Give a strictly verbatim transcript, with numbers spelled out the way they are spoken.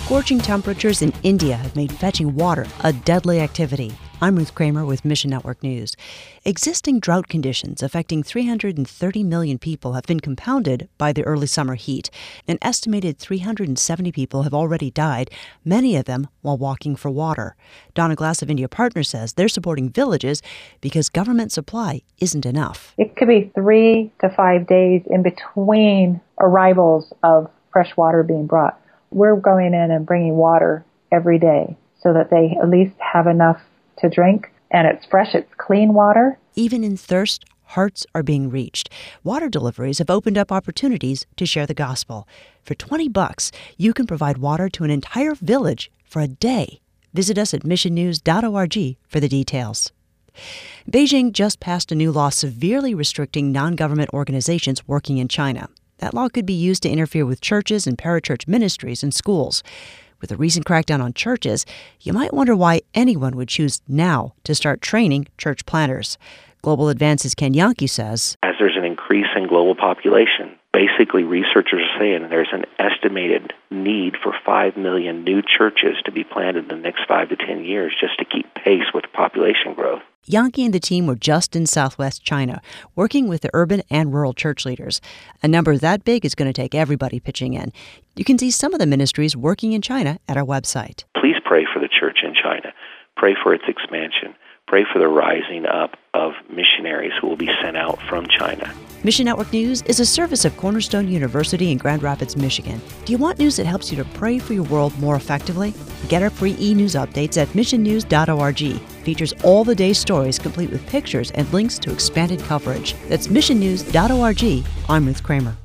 Scorching temperatures in India have made fetching water a deadly activity. I'm Ruth Kramer with Mission Network News. Existing drought conditions affecting three hundred thirty million people have been compounded by the early summer heat. An estimated three hundred seventy people have already died, many of them while walking for water. Donna Glass of India Partners says they're supporting villages because government supply isn't enough. It could be three to five days in between arrivals of fresh water being brought. We're going in and bringing water every day so that they at least have enough to drink, and it's fresh, it's clean water. Even in thirst, hearts are being reached. Water deliveries have opened up opportunities to share the gospel. For twenty bucks, you can provide water to an entire village for a day. Visit us at mission news dot org for the details. Beijing just passed a new law severely restricting non-government organizations working in China. That law could be used to interfere with churches and parachurch ministries and schools. With the recent crackdown on churches, you might wonder why anyone would choose now to start training church planters. Global Advance's Ken Yankee says, as there's an increase in global population, basically researchers are saying there's an estimated need for five million new churches to be planted in the next five to ten years just to keep pace with population growth. Yankee and the team were just in southwest China, working with the urban and rural church leaders. A number that big is going to take everybody pitching in. You can see some of the ministries working in China at our website. Please pray for the church in China. Pray for its expansion. Pray for the rising up of missionaries who will be sent out from China. Mission Network News is a service of Cornerstone University in Grand Rapids, Michigan. Do you want news that helps you to pray for your world more effectively? Get our free e-news updates at mission news dot org. Features all the day's stories complete with pictures and links to expanded coverage. That's mission news dot org. I'm Ruth Kramer.